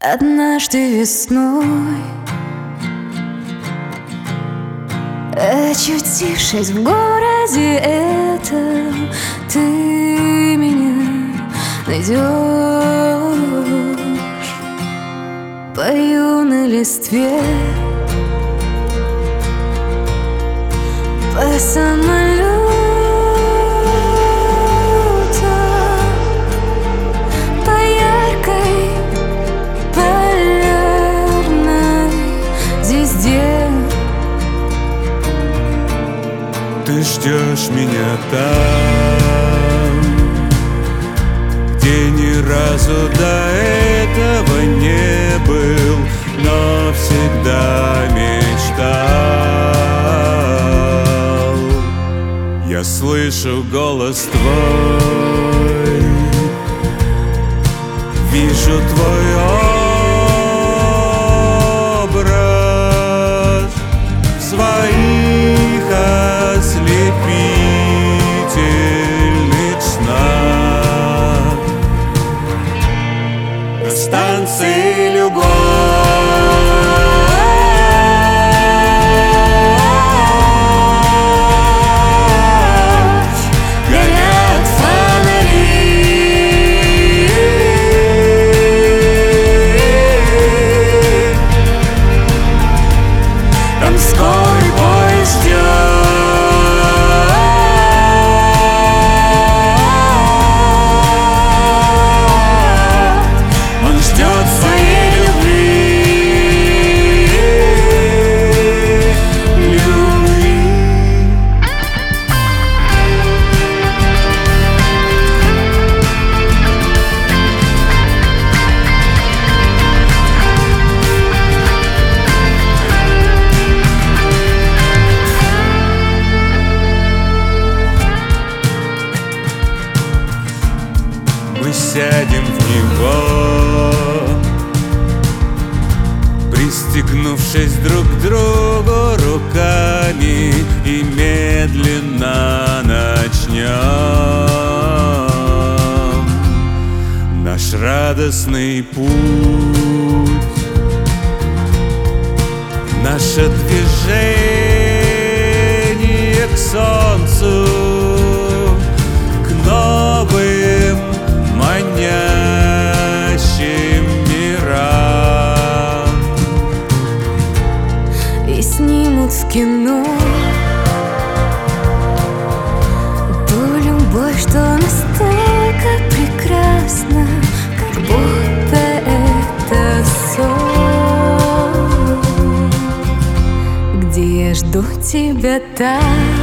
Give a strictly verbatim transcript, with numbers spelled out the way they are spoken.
Однажды весной, очутившись в городе этом, ты меня найдешь по юной листве, по самолету, по яркой полярной звезде. Ты ждешь меня там, где ни разу до этого не был, но всегда мечтал. Я слышу голос твой, вижу твой образ в своих ослепительных снах. На станции любовь горят фонари, там скорый поезд ждет. Он ждет своей любви, любви. Мы сядем в него, пристегнувшись друг к другу руками, и медленно начнем наш радостный путь, наше движение к солнцу, к новым манящим мирам. И снимут в кино ту любовь, что настолько прекрасна, как будто это сон, где я жду тебя так.